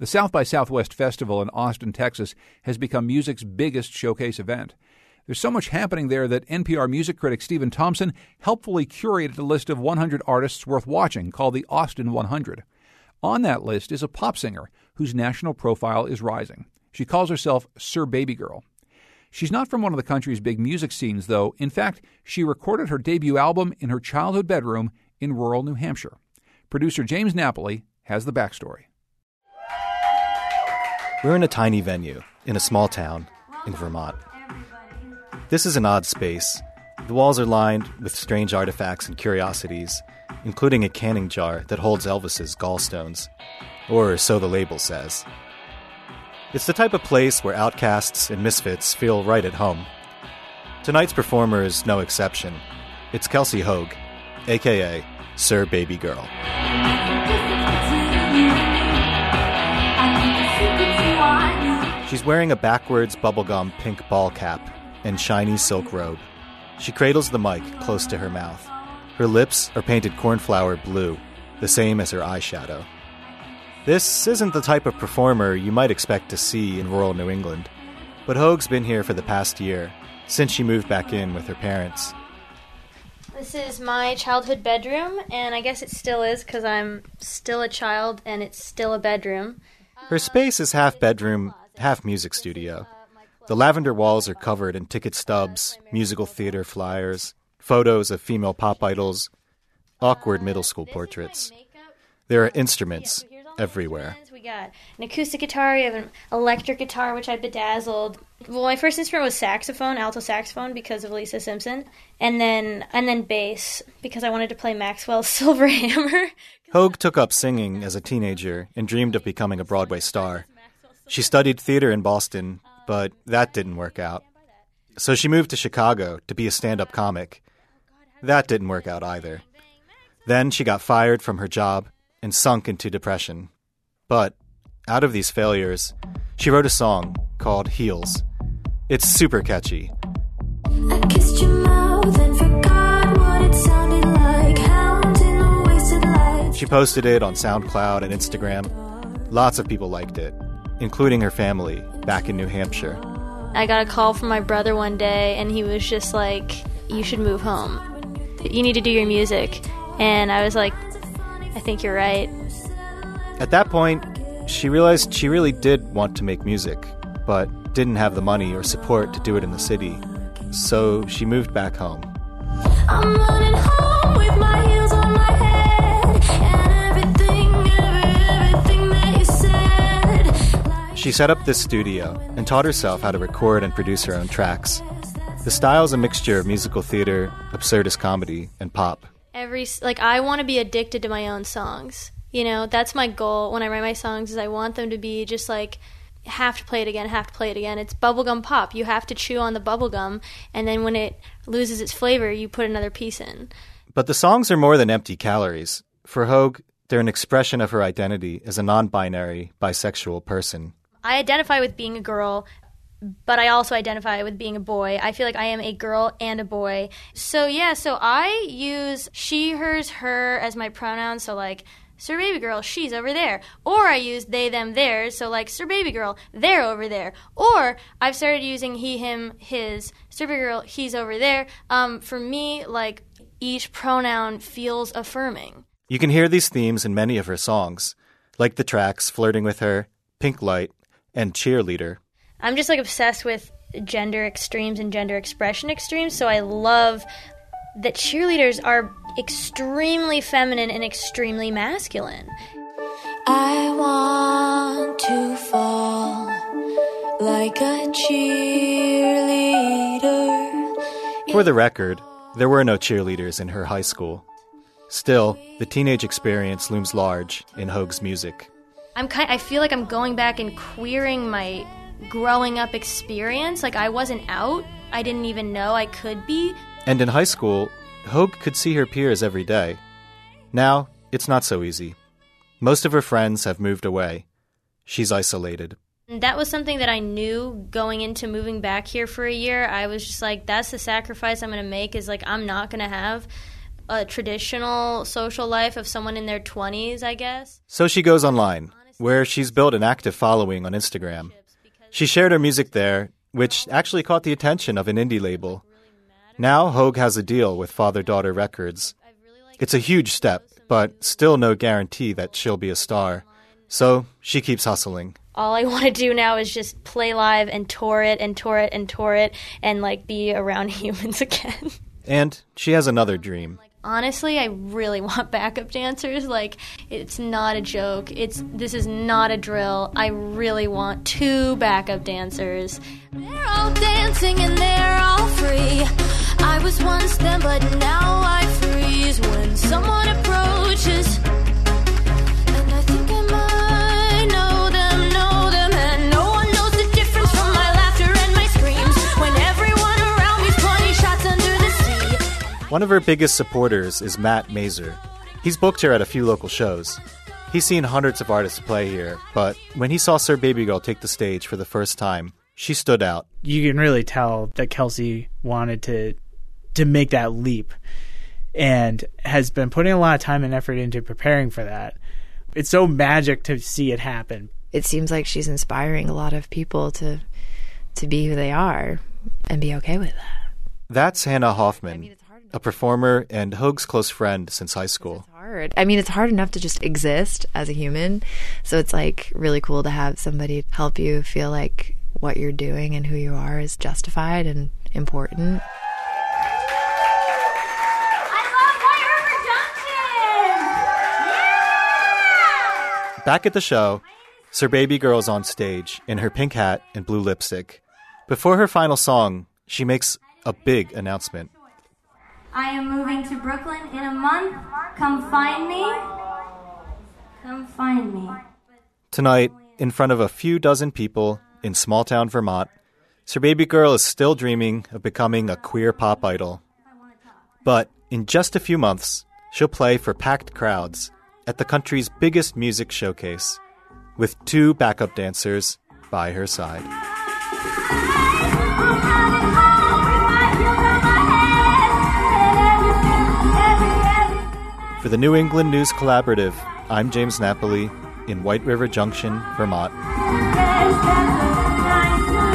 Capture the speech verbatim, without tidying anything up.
The South by Southwest Festival in Austin, Texas, has become music's biggest showcase event. There's so much happening there that N P R music critic Stephen Thompson helpfully curated a list of one hundred artists worth watching called the Austin one hundred. On that list is a pop singer whose national profile is rising. She calls herself Sir Baby Girl. She's not from one of the country's big music scenes, though. In fact, she recorded her debut album in her childhood bedroom in rural New Hampshire. Producer James Napoli has the backstory. We're in a tiny venue in a small town in Vermont. This is an odd space. The walls are lined with strange artifacts and curiosities, including a canning jar that holds Elvis's gallstones. Or so the label says. It's the type of place where outcasts and misfits feel right at home. Tonight's performer is no exception. It's Kelsey Hoag, a k a. Sir Baby Girl. She's wearing a backwards bubblegum pink ball cap and shiny silk robe. She cradles the mic close to her mouth. Her lips are painted cornflower blue, the same as her eyeshadow. This isn't the type of performer you might expect to see in rural New England, but Hoag's been here for the past year, since she moved back in with her parents. This is my childhood bedroom, and I guess it still is because I'm still a child and it's still a bedroom. Her space is half bedroom, half music studio. The lavender walls are covered in ticket stubs, musical theater flyers, photos of female pop idols, awkward middle school portraits. There are instruments everywhere. We got an acoustic guitar, we have an electric guitar, which I bedazzled. Well, my first instrument was saxophone, alto saxophone, because of Lisa Simpson, and then and then bass, because I wanted to play Maxwell's Silver Hammer. Hoag took up singing as a teenager and dreamed of becoming a Broadway star. She studied theater in Boston, but that didn't work out. So she moved to Chicago to be a stand-up comic. That didn't work out either. Then she got fired from her job and sunk into depression. But out of these failures, she wrote a song called Heels. It's super catchy. I kissed your mouth and forgot what it sounded like. Hound in the wasted light. She posted it on SoundCloud and Instagram. Lots of people liked it, including her family back in New Hampshire. I got a call from my brother one day, and he was just like, you should move home. You need to do your music. And I was like, I think you're right. At that point, she realized she really did want to make music, but didn't have the money or support to do it in the city. So she moved back home. I'm running home with my heels on my head, and everything, every, everything that you said. She set up this studio and taught herself how to record and produce her own tracks. The style is a mixture of musical theater, absurdist comedy, and pop. Every like I want to be addicted to my own songs. You know, that's my goal when I write my songs, is I want them to be just like, have to play it again, have to play it again. It's bubblegum pop. You have to chew on the bubblegum, and then when it loses its flavor, you put another piece in. But the songs are more than empty calories. For Hoag, they're an expression of her identity as a non-binary, bisexual person. I identify with being a girl, but I also identify with being a boy. I feel like I am a girl and a boy. So yeah, so I use she, hers, her as my pronouns, so like, Sir Baby Girl, she's over there. Or I use they, them, theirs, so like Sir Baby Girl, they're over there. Or I've started using he, him, his, Sir Baby Girl, he's over there. Um, for me, like, each pronoun feels affirming. You can hear these themes in many of her songs, like the tracks Flirting with Her, Pink Light, and Cheerleader. I'm just like obsessed with gender extremes and gender expression extremes, so I love that cheerleaders are extremely feminine and extremely masculine. I want to fall like a cheerleader. For the record, there were no cheerleaders in her high school. Still, the teenage experience looms large in Hoag's music. I'm kind I feel like I'm going back and queering my growing up experience. Like, I wasn't out. I didn't even know I could be. And in high school, Hoag could see her peers every day. Now, it's not so easy. Most of her friends have moved away. She's isolated. That was something that I knew going into moving back here for a year. I was just like, that's the sacrifice I'm going to make, is like, I'm not going to have a traditional social life of someone in their twenties, I guess. So she goes online, where she's built an active following on Instagram. She shared her music there, which actually caught the attention of an indie label. Now Hogue has a deal with Father-Daughter Records. It's a huge step, but still no guarantee that she'll be a star. So she keeps hustling. All I want to do now is just play live and tour it and tour it and tour it and, like, be around humans again. And she has another dream. Honestly, I really want backup dancers. Like, it's not a joke. It's this is not a drill. I really want two backup dancers. They're all dancing and they're all free. I was once them, but now I freeze when someone approaches. And I think I might know them, know them, and no one knows the difference from my laughter and my screams when everyone around me's twenty shots under the sea. One of her biggest supporters is Matt Mazer. He's booked her at a few local shows. He's seen hundreds of artists play here, but when he saw Sir Baby Girl take the stage for the first time, she stood out. You can really tell that Kelsey wanted to to make that leap and has been putting a lot of time and effort into preparing for that. It's so magic to see it happen. It seems like she's inspiring a lot of people to to be who they are and be okay with that. That's Hannah Hoffman, a performer and Hogue's close friend since high school. It's hard. I mean, it's hard enough to just exist as a human. So it's like really cool to have somebody help you feel like what you're doing and who you are is justified and important. Back at the show, Sir Baby Girl's on stage in her pink hat and blue lipstick. Before her final song, she makes a big announcement. I am moving to Brooklyn in a month. Come find me. Come find me. Tonight, in front of a few dozen people in small-town Vermont, Sir Baby Girl is still dreaming of becoming a queer pop idol. But in just a few months, she'll play for packed crowds at the country's biggest music showcase, with two backup dancers by her side. For the New England News Collaborative, I'm James Napoli in White River Junction, Vermont.